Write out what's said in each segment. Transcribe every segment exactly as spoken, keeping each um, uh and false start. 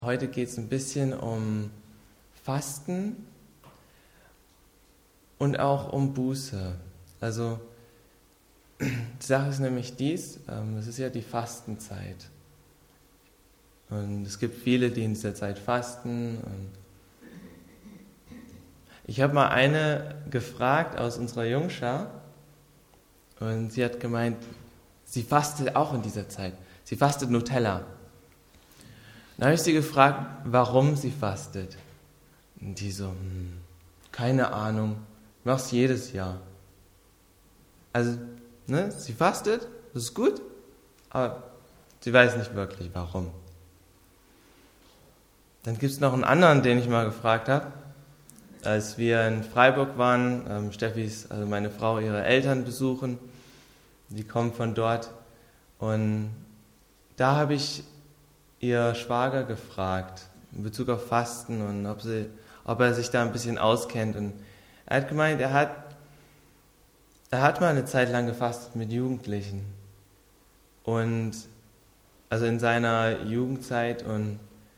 Heute geht es ein bisschen um Fasten und auch um Buße. Also die Sache ist nämlich dies, ähm, es ist ja die Fastenzeit. Und es gibt viele, die in dieser Zeit fasten. Und ich habe mal eine gefragt aus unserer Jungschar und sie hat gemeint, sie fastet auch in dieser Zeit. Sie fastet Nutella. Dann habe ich sie gefragt, warum sie fastet. Und die so, hm, keine Ahnung, ich mache es jedes Jahr. Also, ne, sie fastet, das ist gut, aber sie weiß nicht wirklich, warum. Dann gibt es noch einen anderen, den ich mal gefragt habe. Als wir in Freiburg waren, ähm, Steffis, also meine Frau, ihre Eltern besuchen, die kommen von dort. Und da habe ich ihr Schwager gefragt, in Bezug auf Fasten und ob, sie, ob er sich da ein bisschen auskennt. Und er hat gemeint, er hat, er hat mal eine Zeit lang gefastet mit Jugendlichen. Und also in seiner Jugendzeit und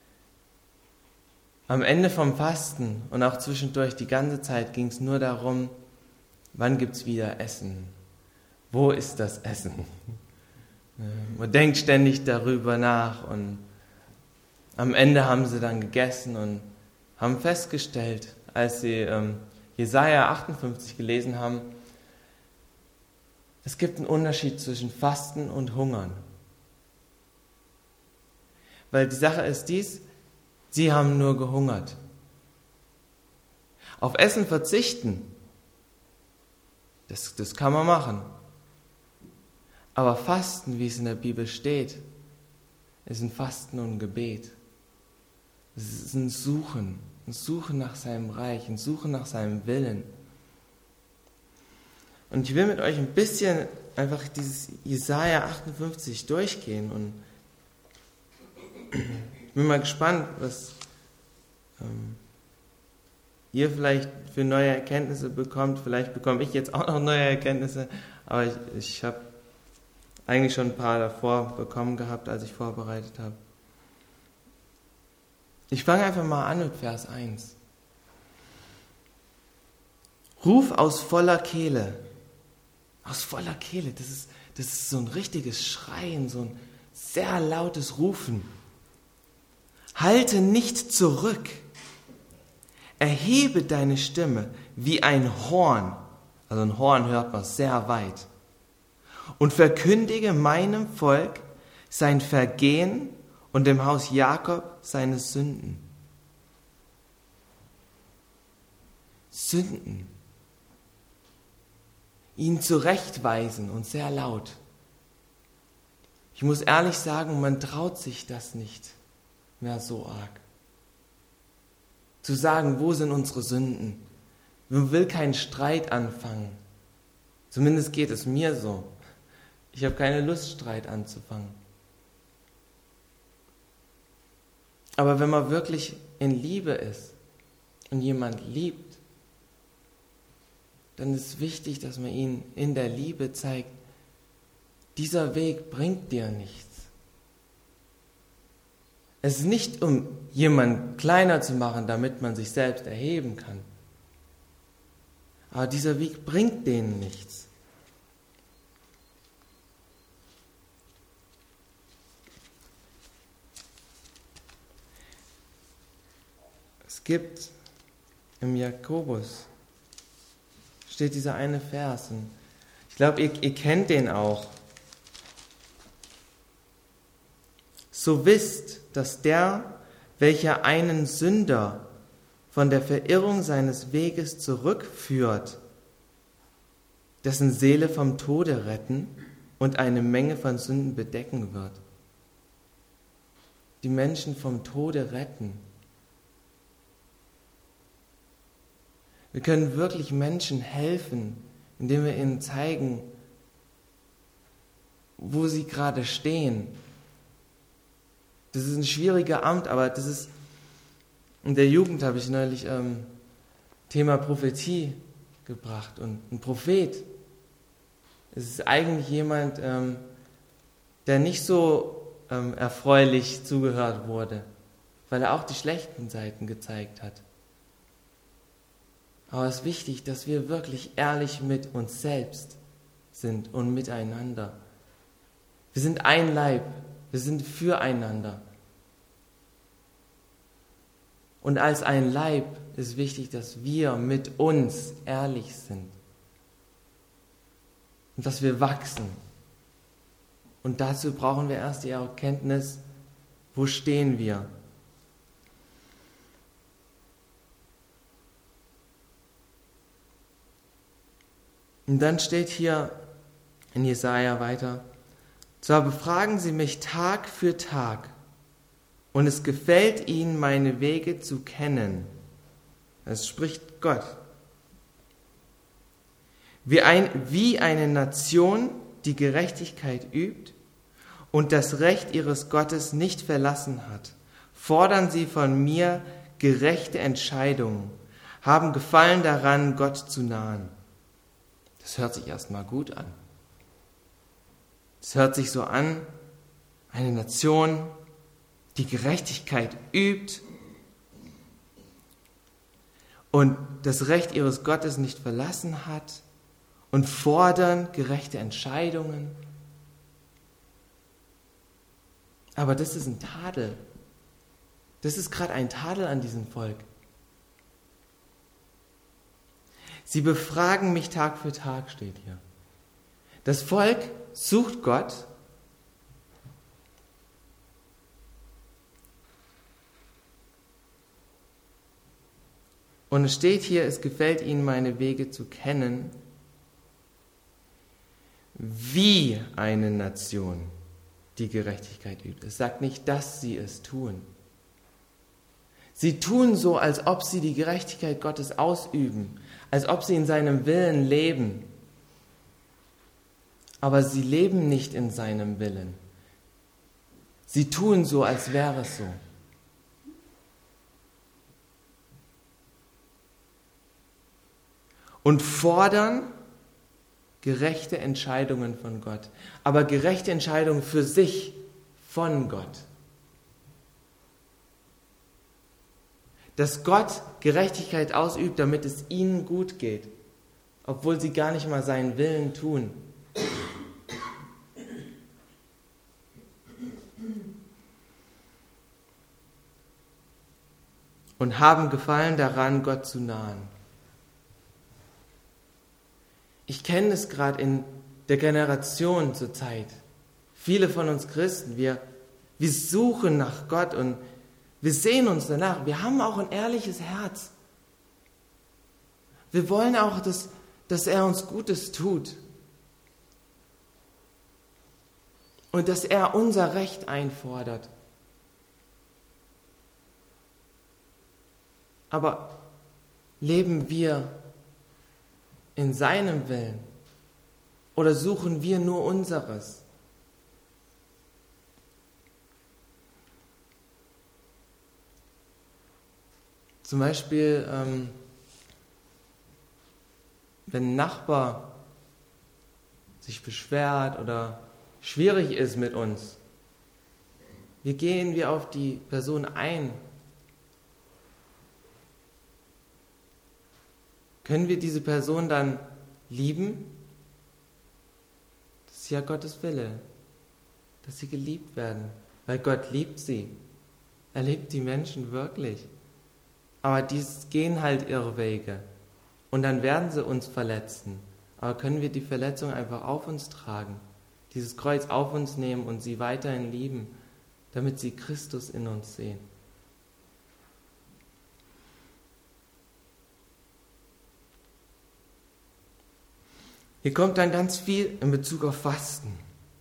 am Ende vom Fasten und auch zwischendurch die ganze Zeit ging es nur darum, wann gibt es wieder Essen? Wo ist das Essen? Man denkt ständig darüber nach und am Ende haben sie dann gegessen und haben festgestellt, als sie ähm, Jesaja achtundfünfzig gelesen haben, es gibt einen Unterschied zwischen Fasten und Hungern. Weil die Sache ist dies, sie haben nur gehungert. Auf Essen verzichten, das, das kann man machen. Aber Fasten, wie es in der Bibel steht, ist ein Fasten und ein Gebet. Es ist ein Suchen, ein Suchen nach seinem Reich, ein Suchen nach seinem Willen. Und ich will mit euch ein bisschen einfach dieses Jesaja achtundfünfzig durchgehen und ich bin mal gespannt, was ähm, ihr vielleicht für neue Erkenntnisse bekommt. Vielleicht bekomme ich jetzt auch noch neue Erkenntnisse, aber ich, ich habe eigentlich schon ein paar davor bekommen gehabt, als ich vorbereitet habe. Ich fange einfach mal an mit Vers eins. Ruf aus voller Kehle. Aus voller Kehle, das ist, das ist so ein richtiges Schreien, so ein sehr lautes Rufen. Halte nicht zurück. Erhebe deine Stimme wie ein Horn. Also ein Horn hört man sehr weit. Und verkündige meinem Volk sein Vergehen und dem Haus Jakob seine Sünden. Sünden. Ihn zurechtweisen und sehr laut. Ich muss ehrlich sagen, man traut sich das nicht mehr so arg. Zu sagen, wo sind unsere Sünden? Man will keinen Streit anfangen. Zumindest geht es mir so. Ich habe keine Lust, Streit anzufangen. Aber wenn man wirklich in Liebe ist und jemand liebt, dann ist es wichtig, dass man ihn in der Liebe zeigt, dieser Weg bringt dir nichts. Es ist nicht, um jemanden kleiner zu machen, damit man sich selbst erheben kann. Aber dieser Weg bringt denen nichts. Es gibt im Jakobus, steht dieser eine Vers. Und ich glaube, ihr, ihr kennt den auch. So wisst, dass der, welcher einen Sünder von der Verirrung seines Weges zurückführt, dessen Seele vom Tode retten und eine Menge von Sünden bedecken wird. Die Menschen vom Tode retten. Wir können wirklich Menschen helfen, indem wir ihnen zeigen, wo sie gerade stehen. Das ist ein schwieriger Amt, aber das ist, in der Jugend habe ich neulich ähm, Thema Prophetie gebracht. Und ein Prophet, es ist eigentlich jemand, ähm, der nicht so ähm, erfreulich zugehört wurde weil er auch die schlechten Seiten gezeigt hat. Aber es ist wichtig, dass wir wirklich ehrlich mit uns selbst sind und miteinander. Wir sind ein Leib, wir sind füreinander. Und als ein Leib ist wichtig, dass wir mit uns ehrlich sind. Und dass wir wachsen. Und dazu brauchen wir erst die Erkenntnis, wo stehen wir? Und dann steht hier in Jesaja weiter: Zwar befragen sie mich Tag für Tag, und es gefällt ihnen, meine Wege zu kennen. Es spricht Gott. Wie, ein, wie eine Nation, die Gerechtigkeit übt und das Recht ihres Gottes nicht verlassen hat, fordern sie von mir gerechte Entscheidungen, haben Gefallen daran, Gott zu nahen. Das hört sich erstmal gut an. Es hört sich so an, eine Nation, die Gerechtigkeit übt und das Recht ihres Gottes nicht verlassen hat und fordern gerechte Entscheidungen. Aber das ist ein Tadel. Das ist gerade ein Tadel an diesem Volk. Sie befragen mich Tag für Tag, steht hier. Das Volk sucht Gott. Und es steht hier, es gefällt ihnen, meine Wege zu kennen, wie eine Nation, die Gerechtigkeit übt. Es sagt nicht, dass sie es tun. Sie tun so, als ob sie die Gerechtigkeit Gottes ausüben, als ob sie in seinem Willen leben. Aber sie leben nicht in seinem Willen. Sie tun so, als wäre es so. Und fordern gerechte Entscheidungen von Gott. Aber gerechte Entscheidungen für sich von Gott. Dass Gott Gerechtigkeit ausübt, damit es ihnen gut geht, obwohl sie gar nicht mal seinen Willen tun. Und haben Gefallen daran, Gott zu nahen. Ich kenne es gerade in der Generation zur Zeit. Viele von uns Christen, wir, wir suchen nach Gott und wir sehen uns danach. Wir haben auch ein ehrliches Herz. Wir wollen auch, dass, dass er uns Gutes tut. Und dass er unser Recht einfordert. Aber leben wir in seinem Willen? Oder suchen wir nur unseres? Zum Beispiel, ähm, wenn ein Nachbar sich beschwert oder schwierig ist mit uns, wie gehen wir auf die Person ein? Können wir diese Person dann lieben? Das ist ja Gottes Wille, dass sie geliebt werden, weil Gott liebt sie. Er liebt die Menschen wirklich. Aber die gehen halt ihre Wege und dann werden sie uns verletzen. Aber können wir die Verletzung einfach auf uns tragen, dieses Kreuz auf uns nehmen und sie weiterhin lieben, damit sie Christus in uns sehen? Hier kommt dann ganz viel in Bezug auf Fasten.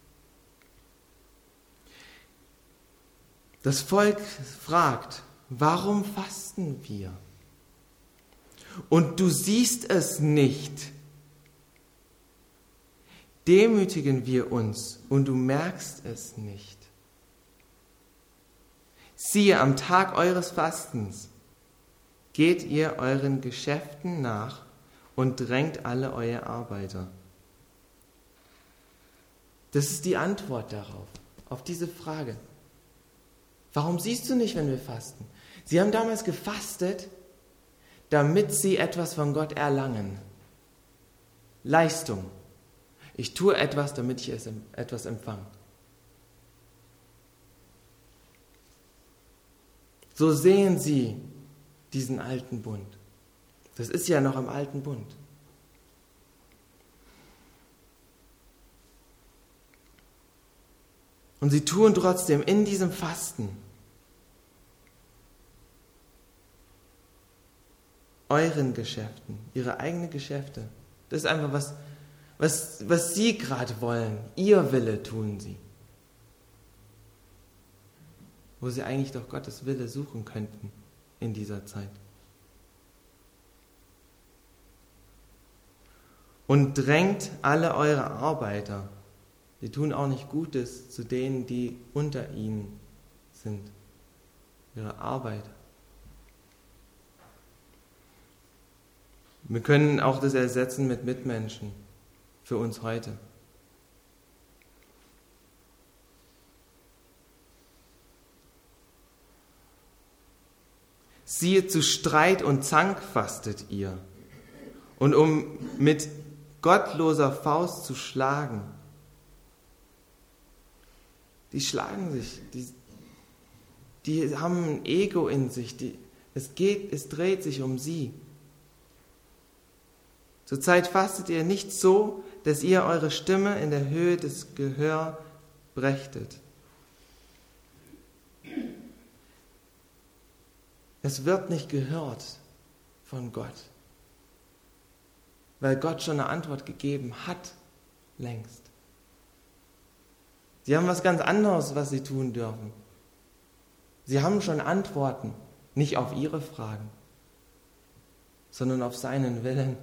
Das Volk fragt, warum fasten wir? Und du siehst es nicht. Demütigen wir uns und du merkst es nicht. Siehe, am Tag eures Fastens geht ihr euren Geschäften nach und drängt alle eure Arbeiter. Das ist die Antwort darauf, auf diese Frage. Warum siehst du nicht, wenn wir fasten? Sie haben damals gefastet, damit sie etwas von Gott erlangen. Leistung. Ich tue etwas, damit ich etwas empfange. So sehen sie diesen alten Bund. Das ist ja noch im alten Bund. Und sie tun trotzdem in diesem Fasten euren Geschäften, ihre eigenen Geschäfte. Das ist einfach was, was, was sie gerade wollen. Ihr Wille tun sie. Wo sie eigentlich doch Gottes Wille suchen könnten in dieser Zeit. Und drängt alle eure Arbeiter. Sie tun auch nicht Gutes zu denen, die unter ihnen sind. Ihre Arbeiter. Wir können auch das ersetzen mit Mitmenschen für uns heute. Siehe, zu Streit und Zank fastet ihr. Und um mit gottloser Faust zu schlagen. Die schlagen sich, die, die haben ein Ego in sich, die, es geht, es dreht sich um sie. Zurzeit fastet ihr nicht so, dass ihr eure Stimme in der Höhe des Gehör brächtet. Es wird nicht gehört von Gott, weil Gott schon eine Antwort gegeben hat, längst. Sie haben was ganz anderes, was sie tun dürfen. Sie haben schon Antworten, nicht auf ihre Fragen, sondern auf seinen Willen.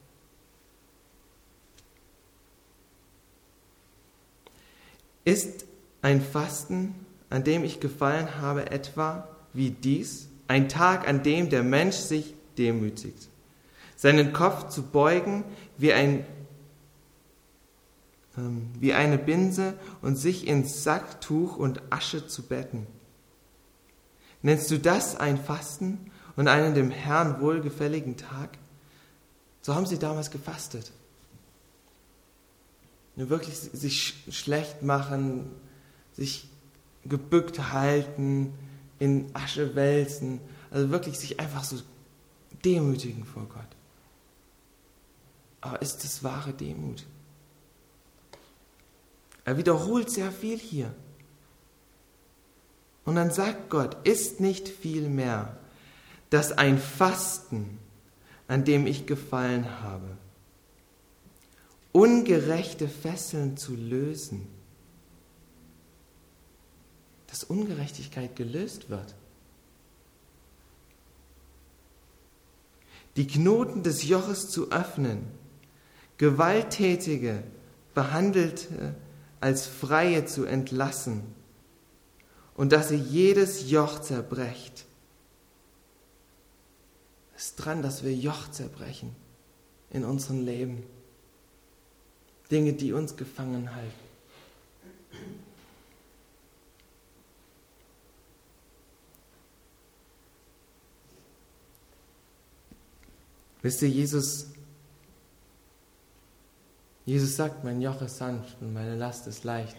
Ist ein Fasten, an dem ich gefallen habe, etwa wie dies, ein Tag, an dem der Mensch sich demütigt, seinen Kopf zu beugen wie, ein, ähm, wie eine Binse und sich ins Sacktuch und Asche zu betten? Nennst du das ein Fasten und einen dem Herrn wohlgefälligen Tag? So haben sie damals gefastet. Nur wirklich sich schlecht machen, sich gebückt halten, in Asche wälzen, also wirklich sich einfach so demütigen vor Gott. Aber ist das wahre Demut? Er wiederholt sehr viel hier. Und dann sagt Gott, ist nicht viel mehr, dass ein Fasten, an dem ich gefallen habe, ungerechte Fesseln zu lösen, dass Ungerechtigkeit gelöst wird. Die Knoten des Joches zu öffnen, Gewalttätige, Behandelte als Freie zu entlassen und dass ihr jedes Joch zerbrecht. Es ist dran, dass wir Joch zerbrechen in unserem Leben. Dinge, die uns gefangen halten. Wisst ihr, Jesus, Jesus sagt, mein Joch ist sanft und meine Last ist leicht.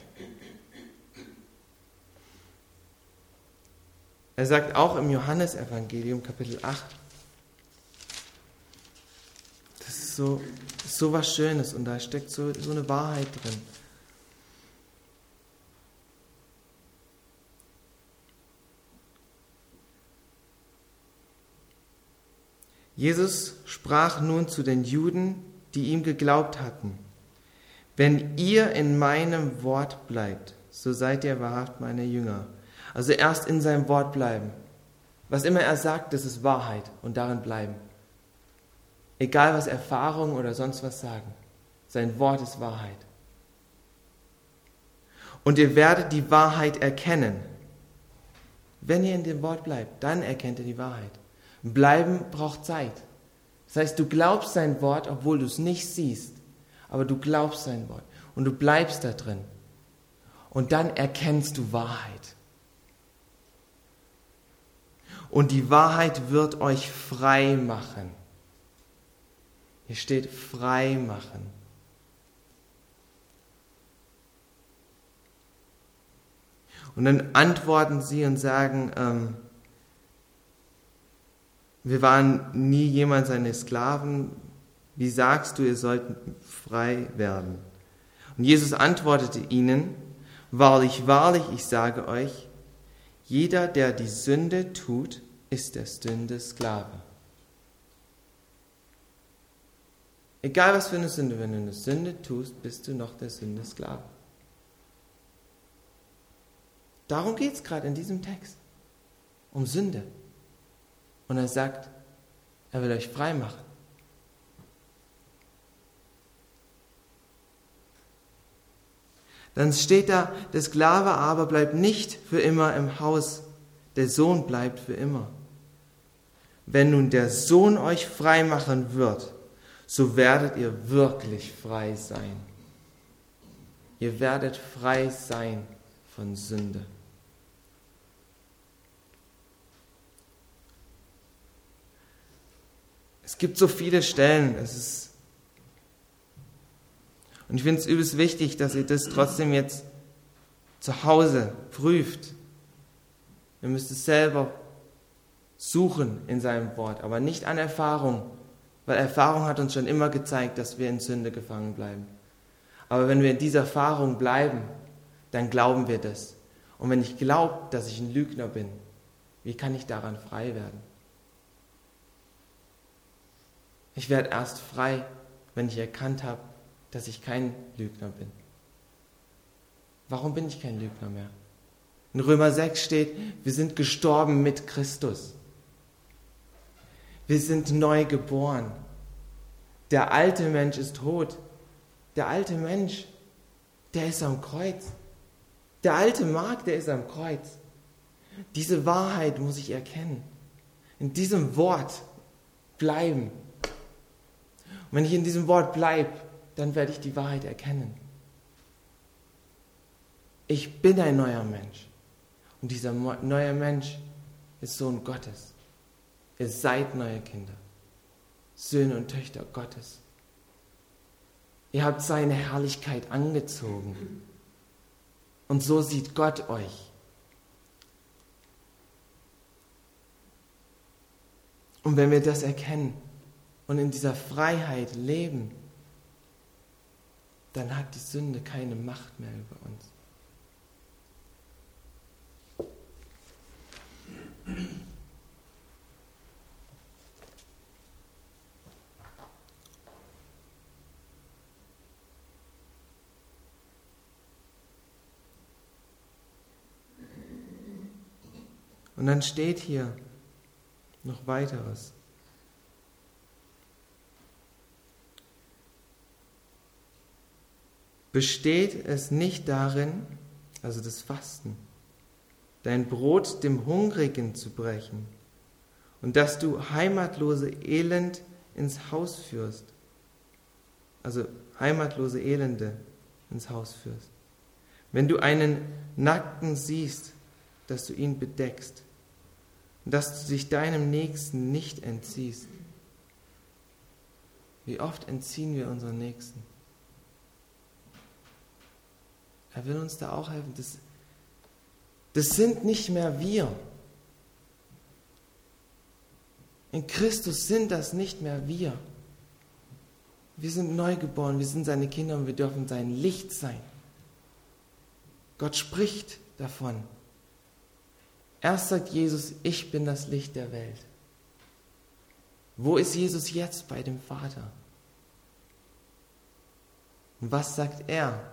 Er sagt auch im Johannesevangelium, Kapitel acht, das ist so, das ist so was Schönes und da steckt so, so eine Wahrheit drin. Jesus sprach nun zu den Juden, die ihm geglaubt hatten: Wenn ihr in meinem Wort bleibt, so seid ihr wahrhaft meine Jünger. Also erst in seinem Wort bleiben. Was immer er sagt, das ist Wahrheit und darin bleiben. Egal was Erfahrungen oder sonst was sagen. Sein Wort ist Wahrheit. Und ihr werdet die Wahrheit erkennen. Wenn ihr in dem Wort bleibt, dann erkennt ihr die Wahrheit. Bleiben braucht Zeit. Das heißt, du glaubst sein Wort, obwohl du es nicht siehst. Aber du glaubst sein Wort und du bleibst da drin. Und dann erkennst du Wahrheit. Und die Wahrheit wird euch frei machen. Hier steht frei machen. Und dann antworten sie und sagen, ähm, wir waren nie jemand seine Sklaven. Wie sagst du, ihr sollt frei werden? Und Jesus antwortete ihnen, wahrlich, wahrlich, ich sage euch, jeder, der die Sünde tut, ist der Sünde Sklave. Egal was für eine Sünde, wenn du eine Sünde tust, bist du noch der Sünde Sklave. Darum geht es gerade in diesem Text. Um Sünde. Und er sagt, er will euch frei machen. Dann steht da, der Sklave aber bleibt nicht für immer im Haus, der Sohn bleibt für immer. Wenn nun der Sohn euch frei machen wird, so werdet ihr wirklich frei sein. Ihr werdet frei sein von Sünde. Es gibt so viele Stellen, es ist und ich finde es übelst wichtig, dass ihr das trotzdem jetzt zu Hause prüft. Ihr müsst es selber suchen in seinem Wort, aber nicht an Erfahrung, weil Erfahrung hat uns schon immer gezeigt, dass wir in Sünde gefangen bleiben. Aber wenn wir in dieser Erfahrung bleiben, dann glauben wir das. Und wenn ich glaube, dass ich ein Lügner bin, wie kann ich daran frei werden? Ich werde erst frei, wenn ich erkannt habe, dass ich kein Lügner bin. Warum bin ich kein Lügner mehr? In Römer sechs steht, wir sind gestorben mit Christus. Wir sind neu geboren. Der alte Mensch ist tot. Der alte Mensch, der ist am Kreuz. Der alte Mark, der ist am Kreuz. Diese Wahrheit muss ich erkennen. In diesem Wort bleiben. Und wenn ich in diesem Wort bleibe, dann werde ich die Wahrheit erkennen. Ich bin ein neuer Mensch. Und dieser neue Mensch ist Sohn Gottes. Ihr seid neue Kinder. Söhne und Töchter Gottes. Ihr habt seine Herrlichkeit angezogen. Und so sieht Gott euch. Und wenn wir das erkennen und in dieser Freiheit leben, dann hat die Sünde keine Macht mehr über uns. Und dann steht hier noch weiteres. Besteht es nicht darin, also das Fasten, dein Brot dem Hungrigen zu brechen und dass du heimatlose Elend ins Haus führst, also heimatlose Elende ins Haus führst. Wenn du einen Nackten siehst, dass du ihn bedeckst und dass du dich deinem Nächsten nicht entziehst. Wie oft entziehen wir unseren Nächsten? Er will uns da auch helfen. Das, das sind nicht mehr wir. In Christus sind das nicht mehr wir. Wir sind neu geboren, wir sind seine Kinder und wir dürfen sein Licht sein. Gott spricht davon. Erst sagt Jesus, ich bin das Licht der Welt. Wo ist Jesus jetzt? Bei dem Vater. Und was sagt er?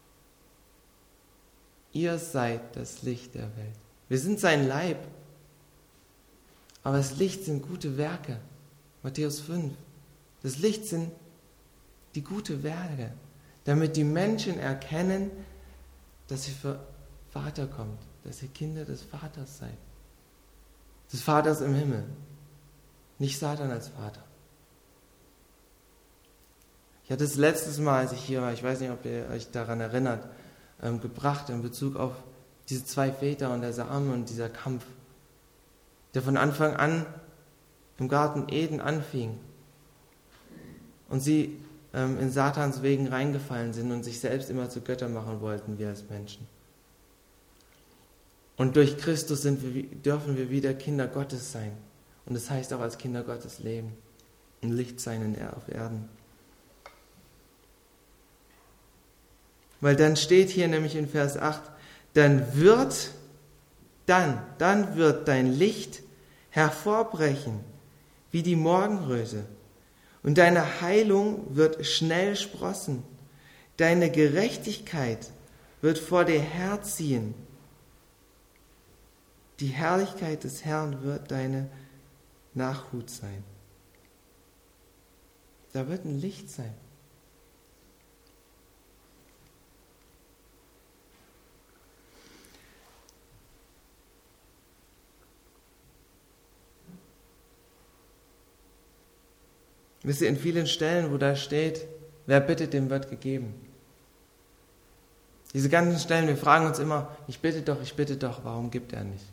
Ihr seid das Licht der Welt. Wir sind sein Leib. Aber das Licht sind gute Werke. Matthäus fünf. Das Licht sind die guten Werke, damit die Menschen erkennen, dass ihr für Vater kommt, dass ihr Kinder des Vaters seid. Des Vaters im Himmel. Nicht Satan als Vater. Ich hatte es letztes Mal, als ich hier war, ich weiß nicht, ob ihr euch daran erinnert, ähm, gebracht in Bezug auf diese zwei Väter und der Same und dieser Kampf. der von Anfang an im Garten Eden anfing und sie ähm, in Satans Wegen reingefallen sind und sich selbst immer zu Göttern machen wollten, wir als Menschen. Und durch Christus sind wir, dürfen wir wieder Kinder Gottes sein. Und das heißt auch als Kinder Gottes leben und Licht sein in, auf Erden. Weil dann steht hier nämlich in Vers acht, dann wird, dann, dann wird dein Licht hervorbrechen wie die Morgenröte und deine Heilung wird schnell sprossen. Deine Gerechtigkeit wird vor dir herziehen. Die Herrlichkeit des Herrn wird deine Nachhut sein. Da wird ein Licht sein. Wisst ihr, in vielen Stellen, wo da steht, wer bittet, dem wird gegeben. Diese ganzen Stellen, wir fragen uns immer, ich bitte doch, ich bitte doch, warum gibt er nicht?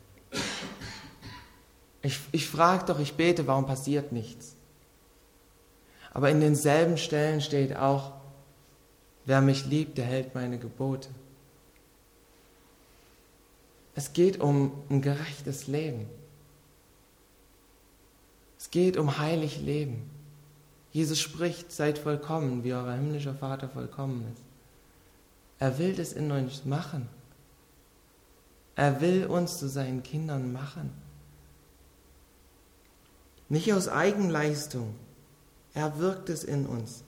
Ich, ich frage doch, ich bete, warum passiert nichts? Aber in denselben Stellen steht auch, wer mich liebt, der hält meine Gebote. Es geht um ein gerechtes Leben. Es geht um heilig Leben. Jesus spricht, seid vollkommen, wie euer himmlischer Vater vollkommen ist. Er will das in uns machen. Er will uns zu seinen Kindern machen. Nicht aus Eigenleistung. Er wirkt es in uns.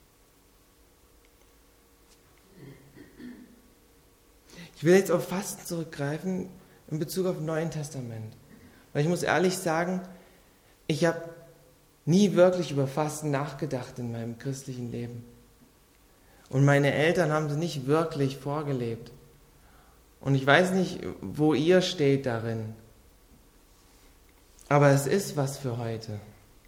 Ich will jetzt auf Fasten zurückgreifen in Bezug auf das Neue Testament. Weil ich muss ehrlich sagen, ich habe nie wirklich über Fasten nachgedacht in meinem christlichen Leben. Und meine Eltern haben es nicht wirklich vorgelebt. Und ich weiß nicht, wo ihr steht darin. Aber es ist was für heute.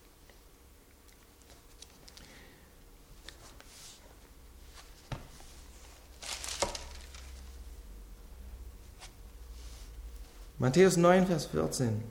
Matthäus neun, Vers vierzehn.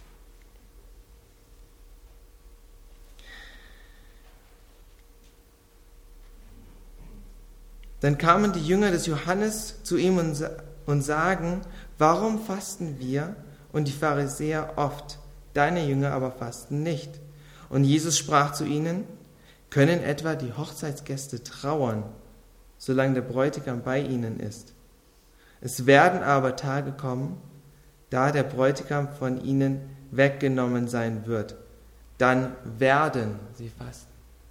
Dann kamen die Jünger des Johannes zu ihm und, und sagen, warum fasten wir und die Pharisäer oft, deine Jünger aber fasten nicht? Und Jesus sprach zu ihnen, können etwa die Hochzeitsgäste trauern, solange der Bräutigam bei ihnen ist? Es werden aber Tage kommen, da der Bräutigam von ihnen weggenommen sein wird. Dann werden sie fasten.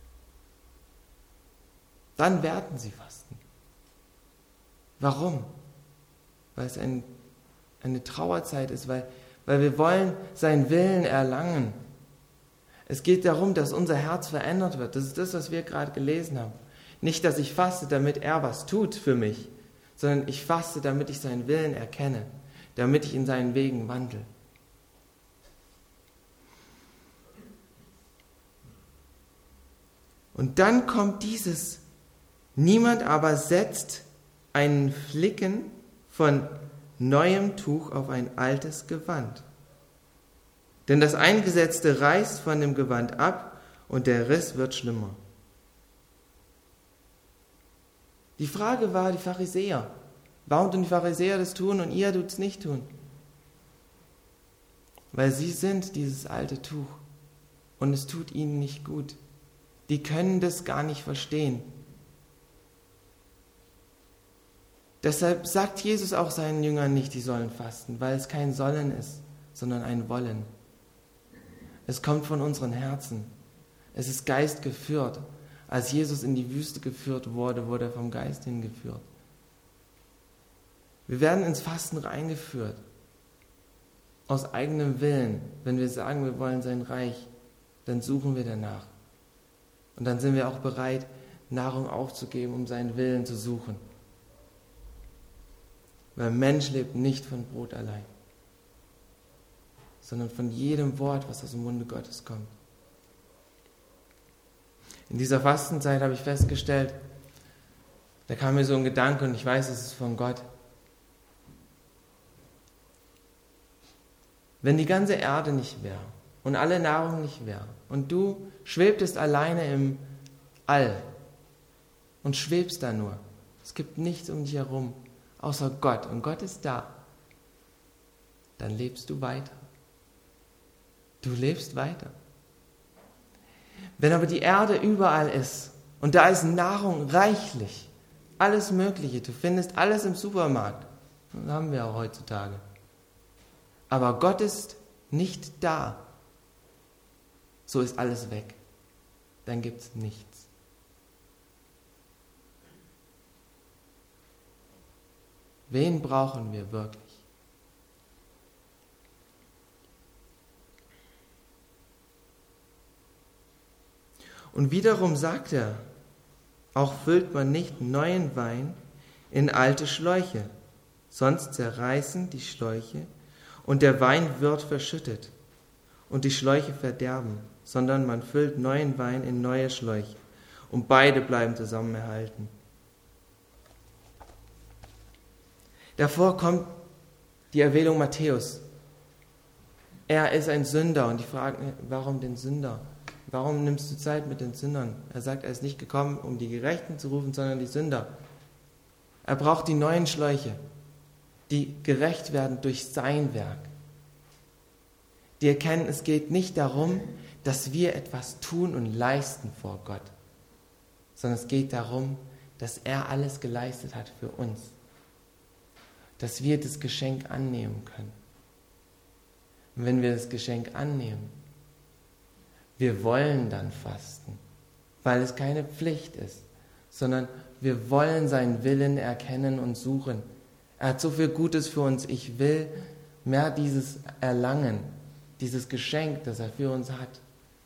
Dann werden sie fasten. Warum? Weil es ein, eine Trauerzeit ist, weil, weil wir wollen seinen Willen erlangen. Es geht darum, dass unser Herz verändert wird. Das ist das, was wir gerade gelesen haben. Nicht, dass ich faste, damit er was tut für mich, sondern ich faste, damit ich seinen Willen erkenne, damit ich in seinen Wegen wandle. Und dann kommt dieses, niemand aber setzt einen Flicken von neuem Tuch auf ein altes Gewand. Denn das Eingesetzte reißt von dem Gewand ab und der Riss wird schlimmer. Die Frage war, die Pharisäer, warum tun die Pharisäer das tun und ihr tut es nicht tun? Weil sie sind dieses alte Tuch und es tut ihnen nicht gut. Die können das gar nicht verstehen. Deshalb sagt Jesus auch seinen Jüngern nicht, die sollen fasten, weil es kein Sollen ist, sondern ein Wollen. Es kommt von unseren Herzen. Es ist Geist geführt. Als Jesus in die Wüste geführt wurde, wurde er vom Geist hingeführt. Wir werden ins Fasten reingeführt. Aus eigenem Willen. Wenn wir sagen, wir wollen sein Reich, dann suchen wir danach. Und dann sind wir auch bereit, Nahrung aufzugeben, um seinen Willen zu suchen. Weil Mensch lebt nicht von Brot allein, sondern von jedem Wort, was aus dem Munde Gottes kommt. In dieser Fastenzeit habe ich festgestellt, da kam mir so ein Gedanke und ich weiß, es ist von Gott. wenn die ganze Erde nicht wäre und alle Nahrung nicht wäre und du schwebtest alleine im All und schwebst da nur, es gibt nichts um dich herum, außer Gott und Gott ist da, dann lebst du weiter. Du lebst weiter. Wenn aber die Erde überall ist und da ist Nahrung reichlich, alles Mögliche, du findest alles im Supermarkt, das haben wir auch heutzutage, aber Gott ist nicht da, so ist alles weg, dann gibt es nichts. Wen brauchen wir wirklich? Und wiederum sagt er, auch füllt man nicht neuen Wein in alte Schläuche, sonst zerreißen die Schläuche und der Wein wird verschüttet und die Schläuche verderben, sondern man füllt neuen Wein in neue Schläuche und beide bleiben zusammen erhalten. Davor kommt die Erwählung Matthäus. Er ist ein Sünder und die fragen, warum den Sünder? Warum nimmst du Zeit mit den Sündern? Er sagt, er ist nicht gekommen, um die Gerechten zu rufen, sondern die Sünder. Er braucht die neuen Schläuche, die gerecht werden durch sein Werk. Die erkennen, es geht nicht darum, dass wir etwas tun und leisten vor Gott, sondern es geht darum, dass er alles geleistet hat für uns. Dass wir das Geschenk annehmen können. Und wenn wir das Geschenk annehmen, wir wollen dann fasten, weil es keine Pflicht ist, sondern wir wollen seinen Willen erkennen und suchen. Er hat so viel Gutes für uns. Ich will mehr dieses erlangen, dieses Geschenk, das er für uns hat.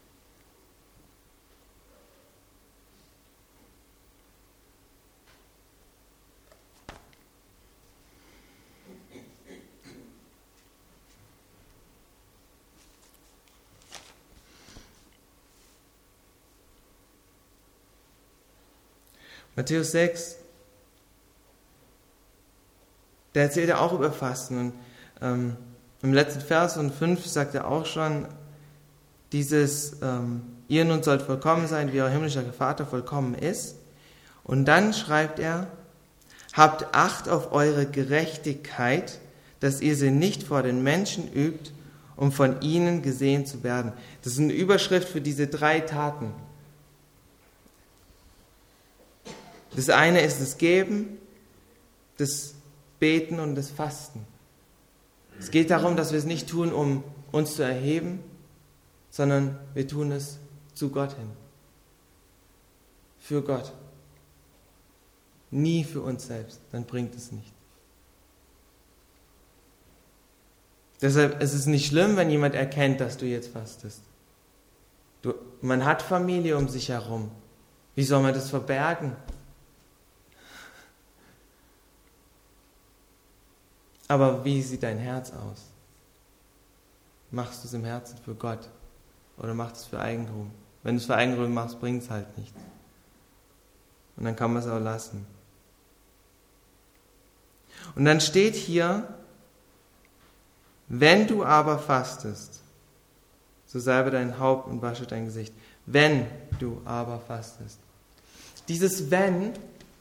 Matthäus sechs, der erzählt ja auch über Fasten. Und ähm, im letzten Vers und fünf sagt er auch schon, dieses, ähm, ihr nun sollt vollkommen sein, wie euer himmlischer Vater vollkommen ist. Und dann schreibt er, habt Acht auf eure Gerechtigkeit, dass ihr sie nicht vor den Menschen übt, um von ihnen gesehen zu werden. Das ist eine Überschrift für diese drei Taten. Das eine ist das Geben, das Beten und das Fasten. Es geht darum, dass wir es nicht tun, um uns zu erheben, sondern wir tun es zu Gott hin. Für Gott. Nie für uns selbst, dann bringt es nicht. Deshalb ist es nicht schlimm, wenn jemand erkennt, dass du jetzt fastest. Du, man hat Familie um sich herum. Wie soll man das verbergen? Aber wie sieht dein Herz aus? Machst du es im Herzen für Gott oder machst du es für Eigentum? Wenn du es für Eigentum machst, bringt es halt nichts. Und dann kann man es auch lassen. Und dann steht hier, wenn du aber fastest, so salbe dein Haupt und wasche dein Gesicht. Wenn du aber fastest. Dieses wenn,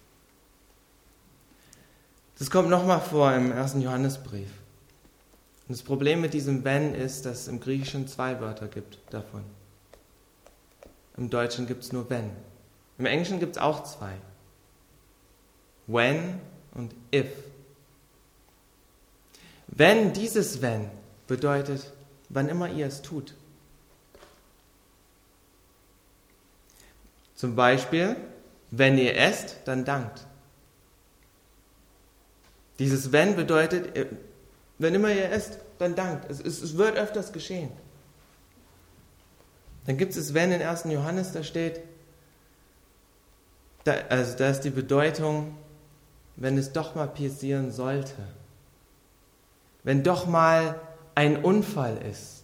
das kommt nochmal vor im ersten Johannesbrief. Und das Problem mit diesem wenn ist, dass es im Griechischen zwei Wörter gibt davon. Im Deutschen gibt es nur wenn. Im Englischen gibt es auch zwei. When und if. Wenn, dieses wenn, bedeutet, wann immer ihr es tut. Zum Beispiel, wenn ihr esst, dann dankt. Dieses wenn bedeutet, wenn immer ihr esst, dann dankt. Es, es, es wird öfters geschehen. Dann gibt es das wenn in ersten Johannes, da steht, da, also da ist die Bedeutung, wenn es doch mal passieren sollte. Wenn doch mal ein Unfall ist.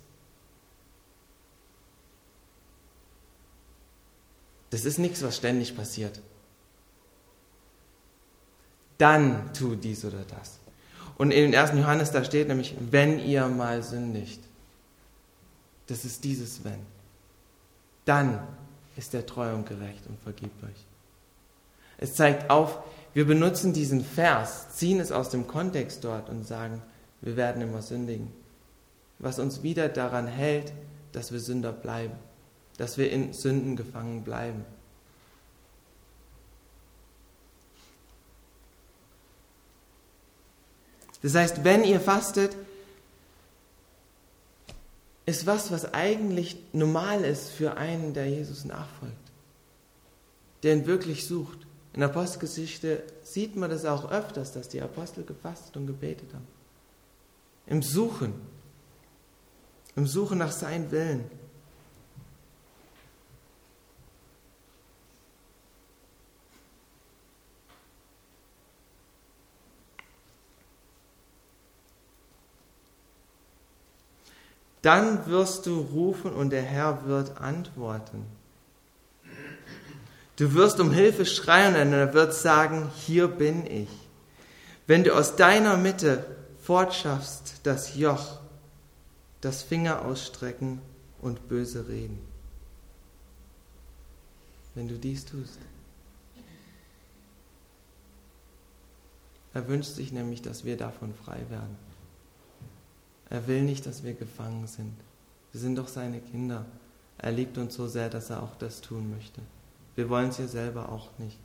Das ist nichts, was ständig passiert. Dann tu dies oder das. Und in ersten Johannes, da steht nämlich, wenn ihr mal sündigt. Das ist dieses Wenn. Dann ist er treu und gerecht und vergibt euch. Es zeigt auf, wir benutzen diesen Vers, ziehen es aus dem Kontext dort und sagen, wir werden immer sündigen. Was uns wieder daran hält, dass wir Sünder bleiben, dass wir in Sünden gefangen bleiben. Das heißt, wenn ihr fastet, ist was, was eigentlich normal ist für einen, der Jesus nachfolgt, der ihn wirklich sucht. In der Apostelgeschichte sieht man das auch öfters, dass die Apostel gefastet und gebetet haben. Im Suchen, im Suchen nach seinem Willen. Dann wirst du rufen und der Herr wird antworten. Du wirst um Hilfe schreien und er wird sagen, hier bin ich. Wenn du aus deiner Mitte fortschaffst das Joch, das Finger ausstrecken und böse reden. Wenn du dies tust. Er wünscht sich nämlich, dass wir davon frei werden. Er will nicht, dass wir gefangen sind. Wir sind doch seine Kinder. Er liebt uns so sehr, dass er auch das tun möchte. Wir wollen es ja selber auch nicht.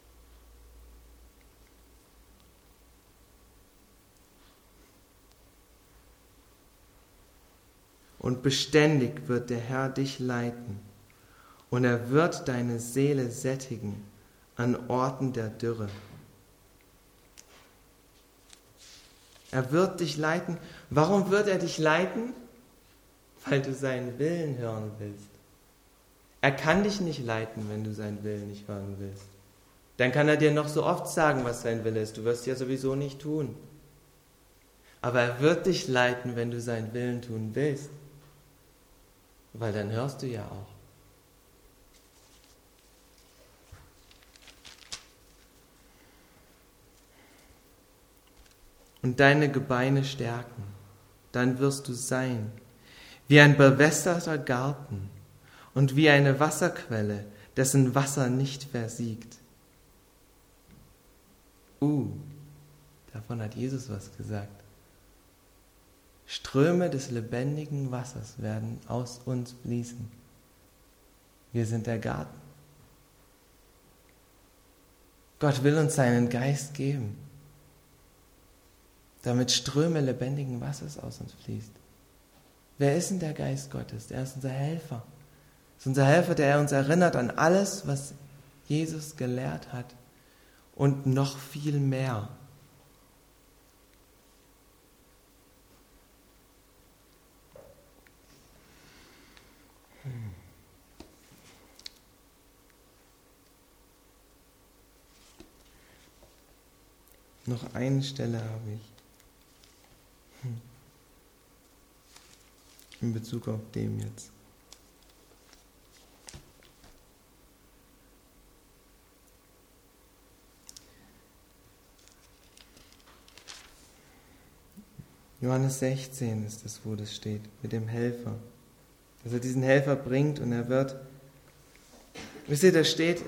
Und beständig wird der Herr dich leiten, und er wird deine Seele sättigen an Orten der Dürre. Er wird dich leiten. Warum wird er dich leiten? Weil du seinen Willen hören willst. Er kann dich nicht leiten, wenn du seinen Willen nicht hören willst. Dann kann er dir noch so oft sagen, was sein Wille ist. Du wirst es ja sowieso nicht tun. Aber er wird dich leiten, wenn du seinen Willen tun willst. Weil dann hörst du ja auch. Und deine Gebeine stärken. Dann wirst du sein wie ein bewässerter Garten und wie eine Wasserquelle, dessen Wasser nicht versiegt. Uh, davon hat Jesus was gesagt. Ströme des lebendigen Wassers werden aus uns fließen. Wir sind der Garten. Gott will uns seinen Geist geben, damit Ströme lebendigen Wassers aus uns fließt. Wer ist denn der Geist Gottes? Er ist unser Helfer. Er ist unser Helfer, der uns erinnert an alles, was Jesus gelehrt hat und noch viel mehr. Hm. Noch eine Stelle habe ich. Hm. In Bezug auf dem jetzt. Johannes sechzehn ist es, wo das steht, mit dem Helfer. Dass er diesen Helfer bringt und er wird, wisst ihr, da steht,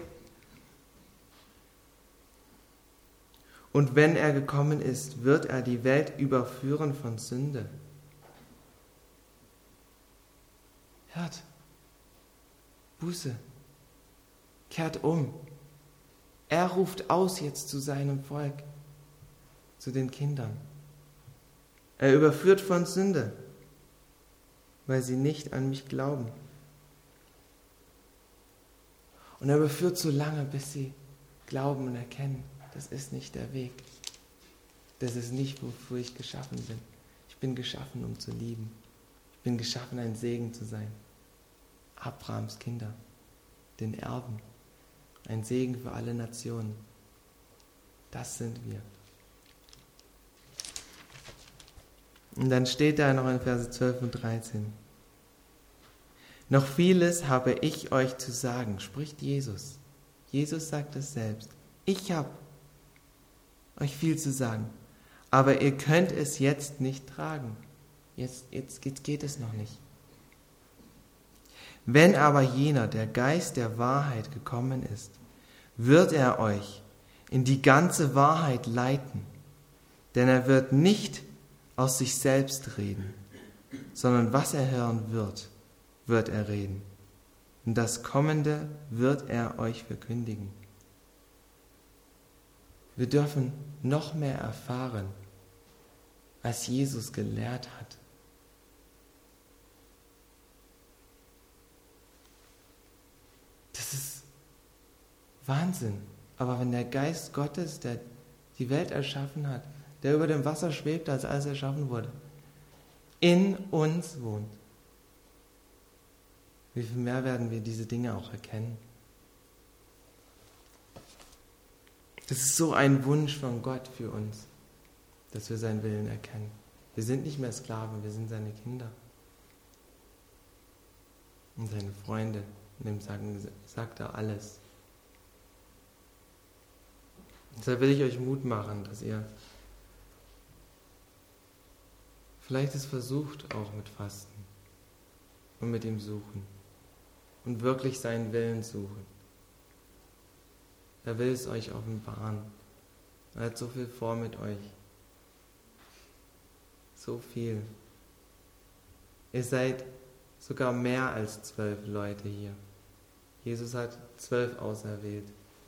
und wenn er gekommen ist, wird er die Welt überführen von Sünde. Hört, Buße, kehrt um. Er ruft aus jetzt zu seinem Volk, zu den Kindern. Er überführt von Sünde, weil sie nicht an mich glauben. Und er überführt so lange, bis sie glauben und erkennen, das ist nicht der Weg. Das ist nicht, wofür ich geschaffen bin. Ich bin geschaffen, um zu lieben. Ich bin geschaffen, ein Segen zu sein. Abrahams Kinder, den Erben, ein Segen für alle Nationen. Das sind wir. Und dann steht da noch in Verse zwölf und dreizehn. Noch vieles habe ich euch zu sagen, spricht Jesus. Jesus sagt es selbst. Ich habe euch viel zu sagen, aber ihr könnt es jetzt nicht tragen. Jetzt, jetzt, jetzt geht es noch nicht. Wenn aber jener, der Geist der Wahrheit gekommen ist, wird er euch in die ganze Wahrheit leiten, denn er wird nicht aus sich selbst reden, sondern was er hören wird, wird er reden. Und das Kommende wird er euch verkündigen. Wir dürfen noch mehr erfahren, als Jesus gelehrt hat. Das ist Wahnsinn. Aber wenn der Geist Gottes, der die Welt erschaffen hat, der über dem Wasser schwebt, als alles erschaffen wurde, in uns wohnt, wie viel mehr werden wir diese Dinge auch erkennen? Das ist so ein Wunsch von Gott für uns, dass wir seinen Willen erkennen. Wir sind nicht mehr Sklaven, wir sind seine Kinder. Und seine Freunde. Und dem sagen, sagt er alles. Deshalb will ich euch Mut machen, dass ihr vielleicht es versucht, auch mit Fasten und mit ihm suchen und wirklich seinen Willen suchen. Er will es euch offenbaren. Er hat so viel vor mit euch. So viel. Ihr seid sogar mehr als zwölf Leute hier. Jesus hat zwölf auserwählt.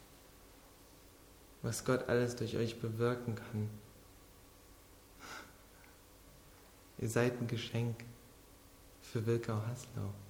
Was Gott alles durch euch bewirken kann. Ihr seid ein Geschenk für Wilkau-Haslau.